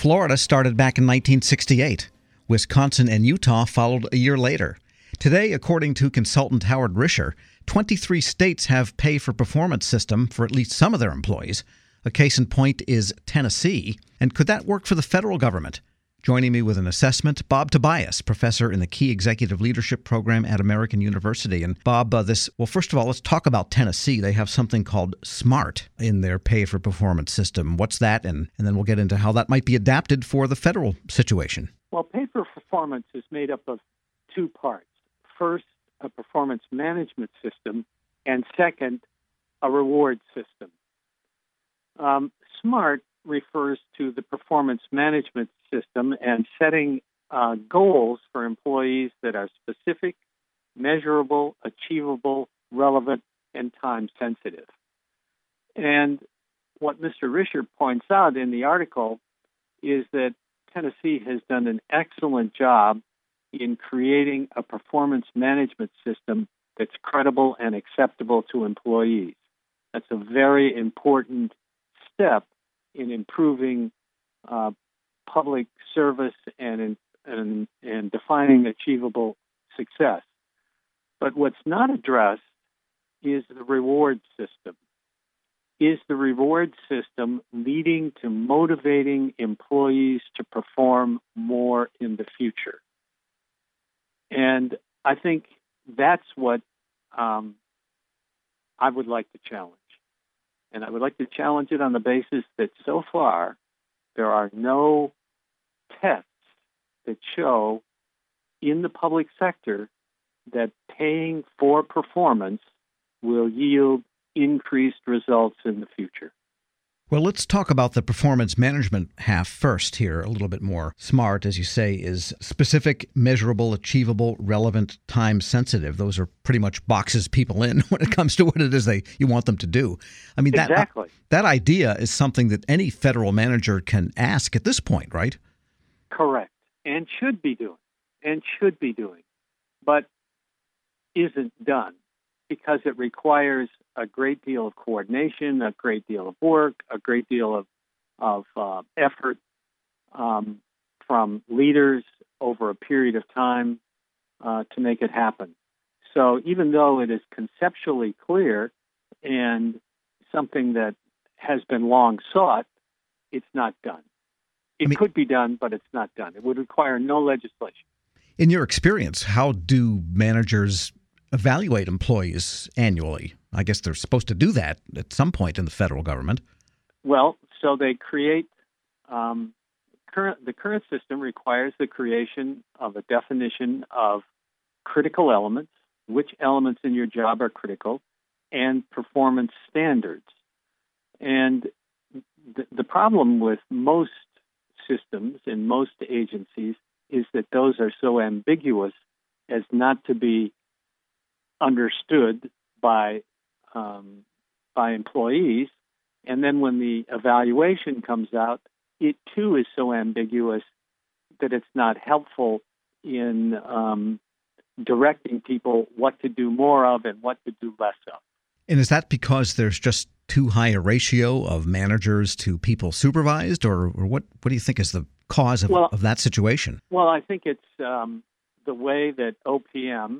Florida started back in 1968. Wisconsin and Utah followed a year later. Today, according to consultant Howard Risher, 23 states have pay-for-performance system for at least some of their employees. A case in point is Tennessee. And could that work for the federal government? Joining me with an assessment, Bob Tobias, professor in the Key Executive Leadership Program at American University. And Bob, first of all, let's talk about Tennessee. They have something called SMART in their pay-for-performance system. What's that? And then we'll get into how that might be adapted for the federal situation. Well, pay-for-performance is made up of two parts. First, a performance management system, and second, a reward system. SMART refers to the performance management system and setting goals for employees that are specific, measurable, achievable, relevant, and time-sensitive. And what Mr. Risher points out in the article is that Tennessee has done an excellent job in creating a performance management system that's credible and acceptable to employees. That's a very important step in improving public service and defining achievable success. But what's not addressed is the reward system. Is the reward system leading to motivating employees to perform more in the future? And I think that's what I would like to challenge. And I would like to challenge it on the basis that so far there are no tests that show in the public sector that paying for performance will yield increased results in the future. Well, let's talk about the performance management half first here a little bit more. SMART, as you say, is specific, measurable, achievable, relevant, time-sensitive. Those are pretty much boxes people in when it comes to what it is you want them to do. I mean, exactly. That idea is something that any federal manager can ask at this point, right? Correct, and should be doing, but isn't done because it requires a great deal of coordination, a great deal of work, a great deal of effort from leaders over a period of time to make it happen. So even though it is conceptually clear and something that has been long sought, it's not done. It could be done, but it's not done. It would require no legislation. In your experience, how do managers evaluate employees annually? I guess they're supposed to do that at some point in the federal government. Well, so they create the current system requires the creation of a definition of critical elements, which elements in your job are critical, and performance standards. And the problem with most systems in most agencies is that those are so ambiguous as not to be understood by employees, and then when the evaluation comes out, it too is so ambiguous that it's not helpful in directing people what to do more of and what to do less of. And is that because there's just too high a ratio of managers to people supervised, or what do you think is the cause of that situation? Well, I think it's the way that OPM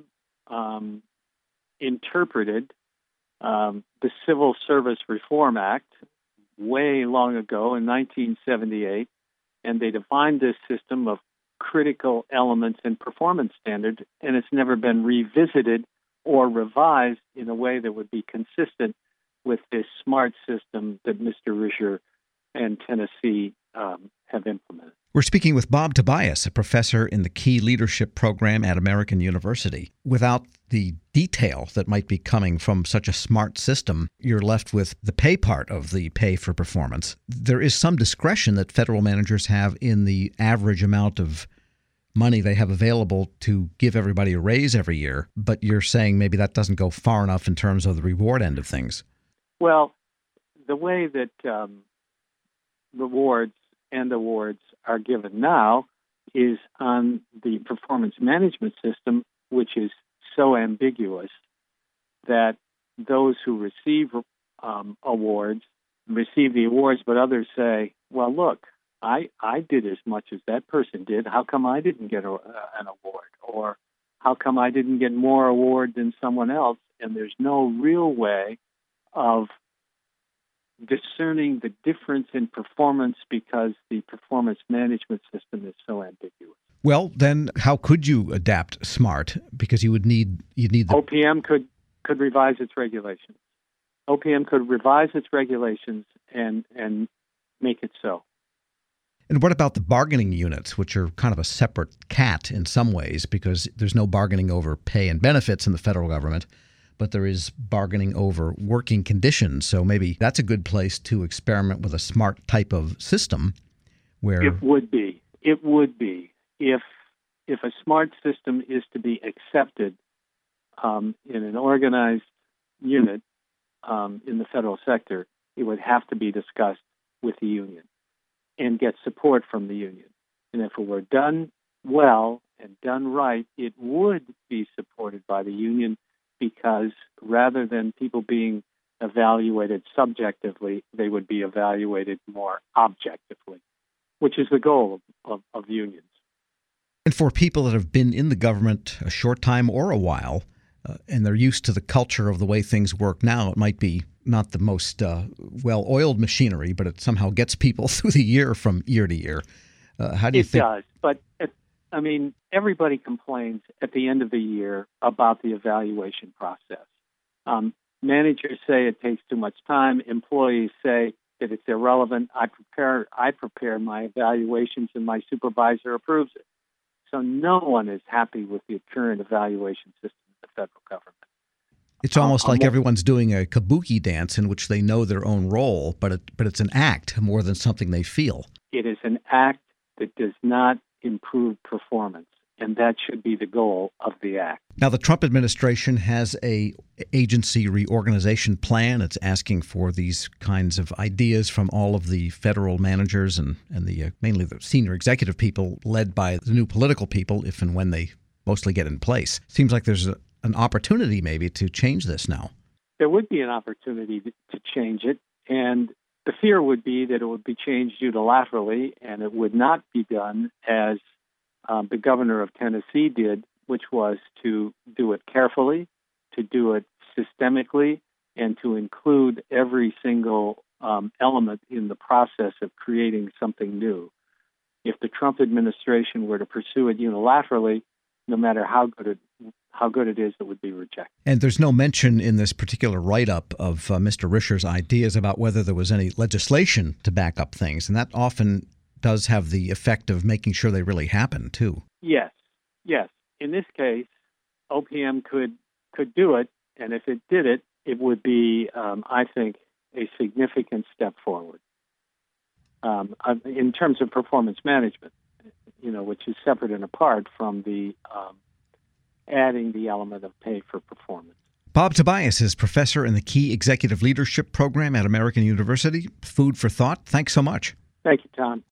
interpreted the Civil Service Reform Act way long ago in 1978, and they defined this system of critical elements and performance standards, and it's never been revisited or revised in a way that would be consistent with this SMART system that Mr. Risher and Tennessee have implemented. We're speaking with Bob Tobias, a professor in the Key Leadership Program at American University. Without the detail that might be coming from such a SMART system, you're left with the pay part of the pay for performance. There is some discretion that federal managers have in the average amount of money they have available to give everybody a raise every year, but you're saying maybe that doesn't go far enough in terms of the reward end of things. Well, the way that rewards and awards are given now is on the performance management system, which is so ambiguous that those who receive awards receive the awards, but others say, well, look, I did as much as that person did. How come I didn't get an award? Or how come I didn't get more award than someone else? And there's no real way of discerning the difference in performance because the performance management system is so ambiguous. Well, then how could you adapt SMART? Because you'd need the OPM could revise its regulations. OPM could revise its regulations and make it so. And what about the bargaining units, which are kind of a separate cat in some ways, because there's no bargaining over pay and benefits in the federal government, but there is bargaining over working conditions. So maybe that's a good place to experiment with a SMART type of system where... It would be. If a SMART system is to be accepted in an organized unit in the federal sector, it would have to be discussed with the union and get support from the union. And if it were done well and done right, it would be supported by the union because rather than people being evaluated subjectively, they would be evaluated more objectively, which is the goal of unions. And for people that have been in the government a short time or a while, and they're used to the culture of the way things work now, it might be not the most well-oiled machinery, but it somehow gets people through the year from year to year. How do you think? It does, but everybody complains at the end of the year about the evaluation process. Managers say it takes too much time. Employees say that it's irrelevant. I prepare my evaluations, and my supervisor approves it. So no one is happy with the current evaluation system in the federal government. It's almost like everyone's doing a kabuki dance in which they know their own role, but it's an act more than something they feel. It is an act that does not improve performance, and that should be the goal of the act. Now, the Trump administration has a agency reorganization plan. It's asking for these kinds of ideas from all of the federal managers and the mainly the senior executive people led by the new political people, if and when they mostly get in place. Seems like there's an opportunity maybe to change this now. There would be an opportunity to change it, and the fear would be that it would be changed unilaterally, and it would not be done as the governor of Tennessee did, which was to do it carefully, to do it systemically, and to include every single element in the process of creating something new. If the Trump administration were to pursue it unilaterally, no matter how good it is, it would be rejected. And there's no mention in this particular write-up of Mr. Risher's ideas about whether there was any legislation to back up things, and that often does have the effect of making sure they really happen, too. Yes. In this case, OPM could do it, and if it did it, it would be, I think, a significant step forward in terms of performance management, which is separate and apart from the adding the element of pay for performance. Bob Tobias is professor in the Key Executive Leadership Program at American University. Food for thought. Thanks so much. Thank you, Tom.